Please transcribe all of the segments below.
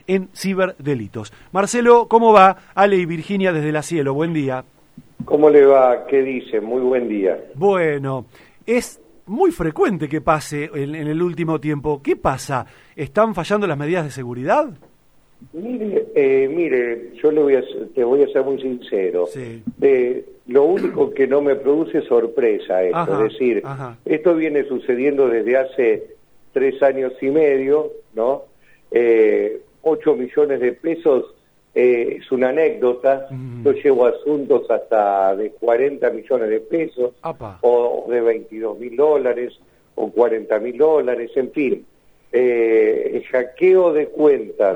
en ciberdelitos. Marcelo, ¿cómo va? Ale y Virginia desde la Cielo, buen día. ¿Cómo le va? ¿Qué dice? Muy buen día. Bueno, es muy frecuente que pase en el último tiempo. ¿Qué pasa? ¿Están fallando las medidas de seguridad? Mire, yo te voy a ser muy sincero. Sí. Lo único que no me produce sorpresa esto, Ajá, es decir, ajá. esto viene sucediendo desde hace 3 años y medio, ¿no? 8 millones de pesos es una anécdota. Yo llevo asuntos hasta de 40 millones de pesos, o de $22.000, o $40.000, en fin. El hackeo de cuentas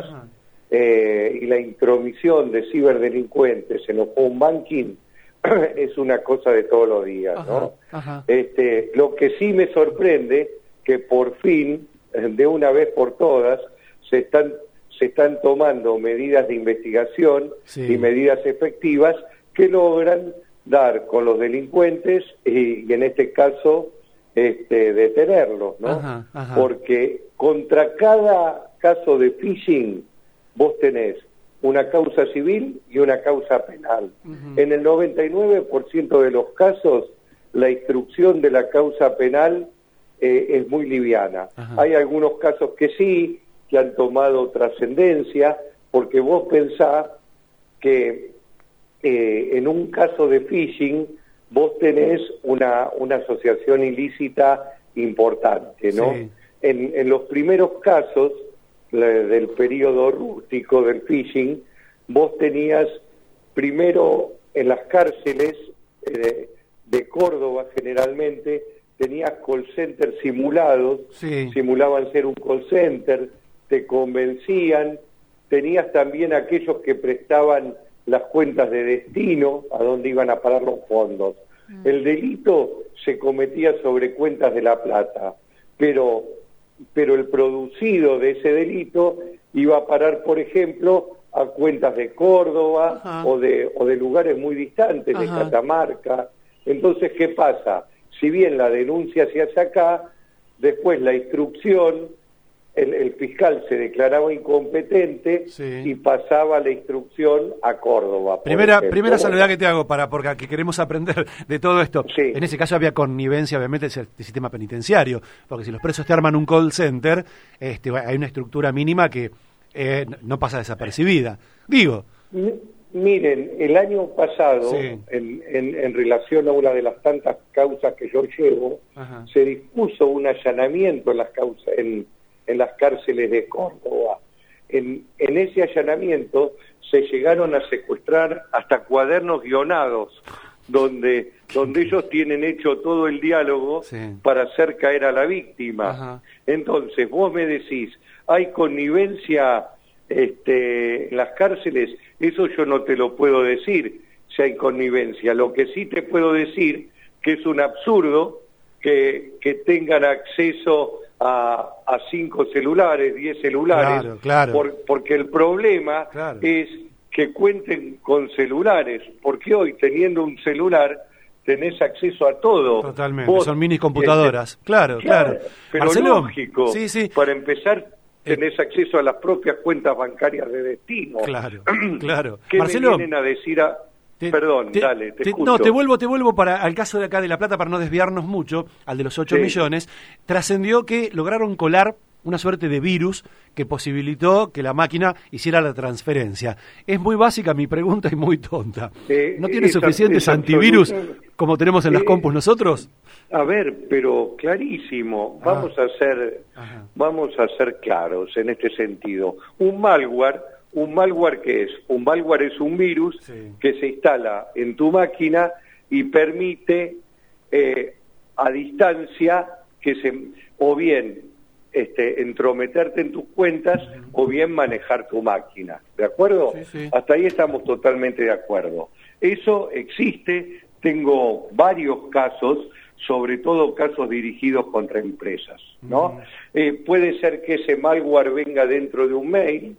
y la intromisión de ciberdelincuentes en los home banking es una cosa de todos los días, ¿no? Lo que sí me sorprende, que por fin, de una vez por todas, se están tomando medidas de investigación y medidas efectivas que logran dar con los delincuentes y en este caso detenerlos, ¿no? Porque contra cada caso de phishing vos tenés una causa civil y una causa penal. En el 99% de los casos la instrucción de la causa penal es muy liviana. Hay algunos casos que sí, que han tomado trascendencia, porque vos pensás que en un caso de phishing vos tenés una asociación ilícita importante, ¿no? Sí. En los primeros casos del periodo rústico del phishing, vos tenías primero en las cárceles de Córdoba generalmente, tenías call centers simulados, simulaban ser un call center, te convencían, tenías también aquellos que prestaban las cuentas de destino, a dónde iban a parar los fondos. El delito se cometía sobre cuentas de La Plata, pero el producido de ese delito iba a parar, por ejemplo, a cuentas de Córdoba o de lugares muy distantes, de Catamarca. Entonces, ¿qué pasa? Si bien la denuncia se hace acá, después la instrucción, el fiscal se declaraba incompetente y pasaba la instrucción a Córdoba. Primera salvedad que te hago, porque aquí queremos aprender de todo esto. En ese caso había connivencia, obviamente, del sistema penitenciario, porque si los presos te arman un call center, hay una estructura mínima que no pasa desapercibida. Digo. Miren, el año pasado, en relación a una de las tantas causas que yo llevo, se dispuso un allanamiento en las cárceles de Córdoba. En ese allanamiento se llegaron a secuestrar hasta cuadernos guionados, donde ellos tienen hecho todo el diálogo para hacer caer a la víctima. Entonces, vos me decís, ¿hay connivencia en las cárceles? Eso yo no te lo puedo decir, si hay connivencia. Lo que sí te puedo decir, que es un absurdo que tengan acceso a 5 celulares, 10 celulares, porque el problema es que cuenten con celulares, porque hoy teniendo un celular tenés acceso a todo. Totalmente, son mini computadoras, claro. Pero Marcelo, lógico, para empezar tenés acceso a las propias cuentas bancarias de destino. Claro. ¿Qué Marcelo, me vienen a decir Perdón, dale, te escucho. No, te vuelvo al caso de acá de La Plata para no desviarnos mucho, al de los 8 millones. Trascendió que lograron colar una suerte de virus que posibilitó que la máquina hiciera la transferencia. Es muy básica mi pregunta y muy tonta. ¿No tiene suficientes antivirus como tenemos en las compus nosotros? A ver, pero clarísimo. Vamos a ser claros en este sentido. Un malware, ¿qué es? Un malware es un virus que se instala en tu máquina y permite a distancia o bien entrometerte en tus cuentas o bien manejar tu máquina. ¿De acuerdo? Hasta ahí estamos totalmente de acuerdo. Eso existe, tengo varios casos, sobre todo casos dirigidos contra empresas, ¿no? Puede ser que ese malware venga dentro de un mail,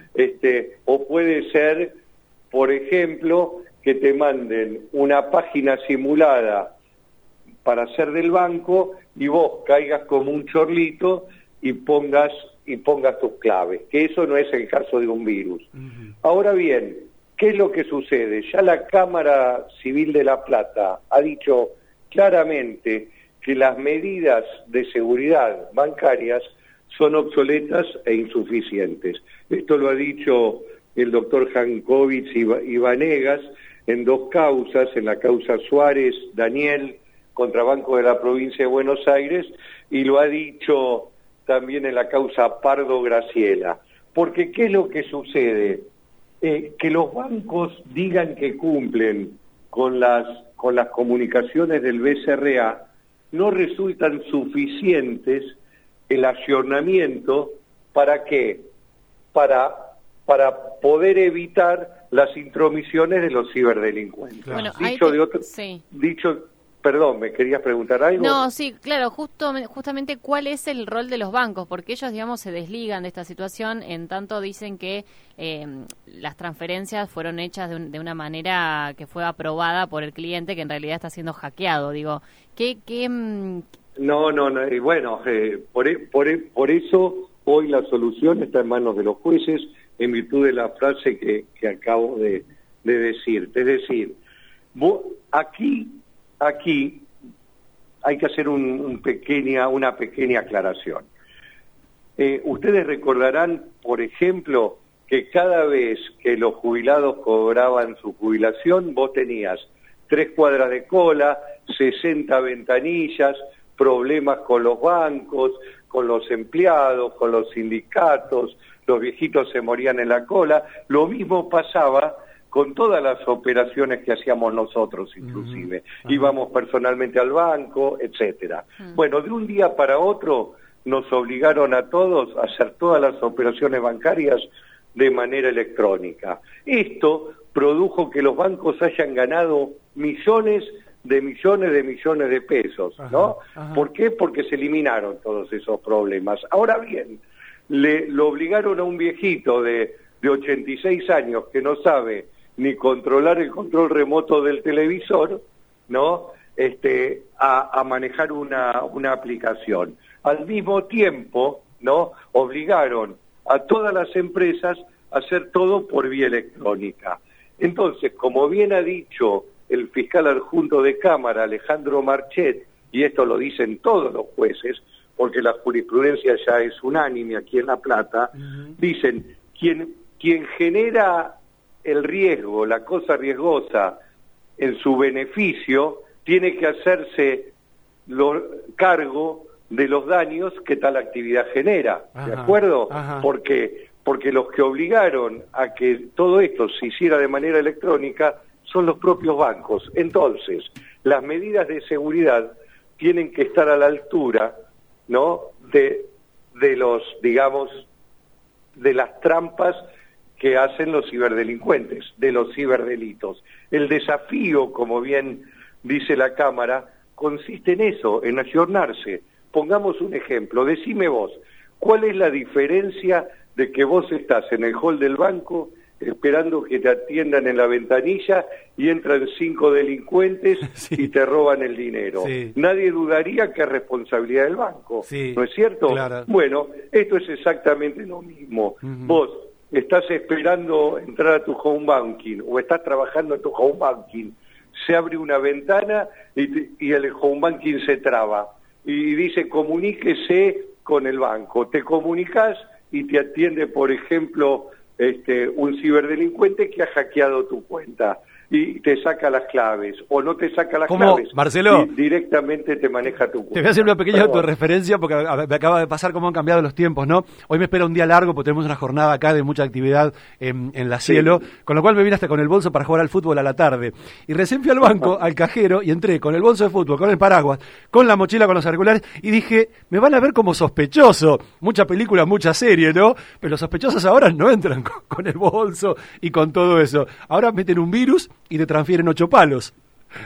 o puede ser, por ejemplo, que te manden una página simulada para ser del banco y vos caigas como un chorlito y pongas y pongas tus claves, que eso no es el caso de un virus. Ahora bien, ¿qué es lo que sucede? Ya la Cámara Civil de La Plata ha dicho claramente que las medidas de seguridad bancarias son obsoletas e insuficientes. Esto lo ha dicho el doctor Jankovic y Vanegas en dos causas, en la causa Suárez-Daniel contra Banco de la Provincia de Buenos Aires, y lo ha dicho también en la causa Pardo-Graciela. Porque ¿qué es lo que sucede? Que los bancos digan que cumplen con las comunicaciones del BCRA no resultan suficientes el ayornamiento. ¿Para qué? Para poder evitar las intromisiones de los ciberdelincuentes. Claro. Bueno, Perdón, ¿me querías preguntar algo? No, sí, claro, justamente cuál es el rol de los bancos, porque ellos, digamos, se desligan de esta situación, en tanto dicen que las transferencias fueron hechas de una manera que fue aprobada por el cliente, que en realidad está siendo hackeado. Digo, No, y bueno, por eso hoy la solución está en manos de los jueces, en virtud de la frase que acabo de decirte. Es decir, aquí hay que hacer una pequeña aclaración. Ustedes recordarán, por ejemplo, que cada vez que los jubilados cobraban su jubilación, vos tenías 3 cuadras de cola, 60 ventanillas, problemas con los bancos, con los empleados, con los sindicatos, los viejitos se morían en la cola. Lo mismo pasaba con todas las operaciones que hacíamos nosotros, inclusive. Íbamos personalmente al banco, etcétera. Bueno, de un día para otro nos obligaron a todos a hacer todas las operaciones bancarias de manera electrónica. Esto produjo que los bancos hayan ganado millones de pesos, ¿no? ¿Por qué? Porque se eliminaron todos esos problemas. Ahora bien, lo obligaron a un viejito de 86 años que no sabe ni controlar el control remoto del televisor, ¿no? A manejar una aplicación. Al mismo tiempo, ¿no? Obligaron a todas las empresas a hacer todo por vía electrónica. Entonces, como bien ha dicho el fiscal adjunto de Cámara, Alejandro Marchet, y esto lo dicen todos los jueces, porque la jurisprudencia ya es unánime aquí en La Plata, dicen, quien genera el riesgo, la cosa riesgosa, en su beneficio, tiene que hacerse cargo de los daños que tal actividad genera, ¿de acuerdo? Porque los que obligaron a que todo esto se hiciera de manera electrónica son los propios bancos. Entonces, las medidas de seguridad tienen que estar a la altura, ¿no?, de los, digamos, de las trampas que hacen los ciberdelincuentes, de los ciberdelitos. El desafío, como bien dice la Cámara, consiste en eso, en ayornarse. Pongamos un ejemplo, decime vos, ¿cuál es la diferencia de que vos estás en el hall del banco esperando que te atiendan en la ventanilla y entran 5 delincuentes y te roban el dinero? Nadie dudaría que es responsabilidad del banco, ¿no es cierto? Claro. Bueno, esto es exactamente lo mismo. Vos estás esperando entrar a tu home banking o estás trabajando en tu home banking, se abre una ventana y el home banking se traba y dice comuníquese con el banco. Te comunicas y te atiende, por ejemplo, un ciberdelincuente que ha hackeado tu cuenta y te saca las claves, o no te saca las claves, Marcelo, directamente te maneja tu cuenta. Te voy a hacer una pequeña autorreferencia porque me acaba de pasar cómo han cambiado los tiempos, ¿no? Hoy me espera un día largo porque tenemos una jornada acá de mucha actividad en la Cielo, con lo cual me vine hasta con el bolso para jugar al fútbol a la tarde. Y recién fui al banco, al cajero, y entré con el bolso de fútbol, con el paraguas, con la mochila, con los auriculares, y dije, me van a ver como sospechoso. Mucha película, mucha serie, ¿no? Pero los sospechosos ahora no entran con el bolso y con todo eso. Ahora meten un virus y te transfieren 8 palos.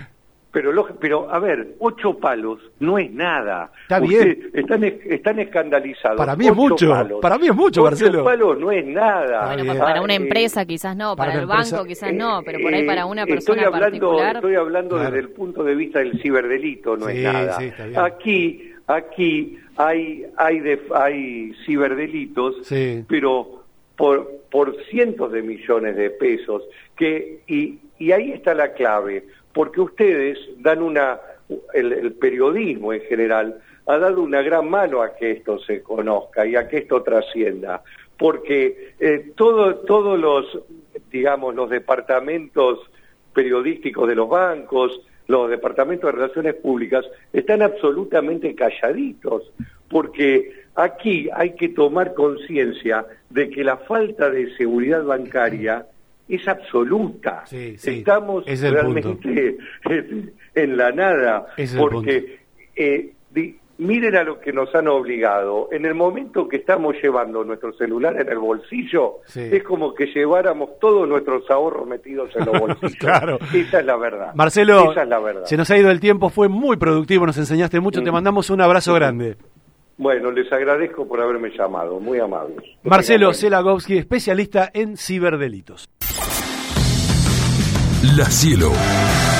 Pero a ver, 8 palos no es nada. Está bien. Están escandalizados. Para mí es mucho, Marcelo. 8 palos no es nada. Bueno, para una empresa quizás no, para el banco quizás no, pero por ahí para una persona particular. Estoy hablando desde el punto de vista del ciberdelito, no es nada. Sí, está bien. Aquí hay ciberdelitos, sí, pero por cientos de millones de pesos, y ahí está la clave, porque ustedes dan el periodismo en general ha dado una gran mano a que esto se conozca y a que esto trascienda, porque todos los departamentos periodísticos de los bancos, los departamentos de relaciones públicas, están absolutamente calladitos, porque aquí hay que tomar conciencia de que la falta de seguridad bancaria es absoluta. Sí, estamos realmente en la nada, porque miren a lo que nos han obligado. En el momento que estamos llevando nuestro celular en el bolsillo, es como que lleváramos todos nuestros ahorros metidos en los bolsillos. Claro. Esa es la verdad. Marcelo, esa es la verdad. Se nos ha ido el tiempo, fue muy productivo, nos enseñaste mucho, te mandamos un abrazo grande. Bueno, les agradezco por haberme llamado, muy amables. Marcelo Selagovsky, especialista en ciberdelitos. La Cielo.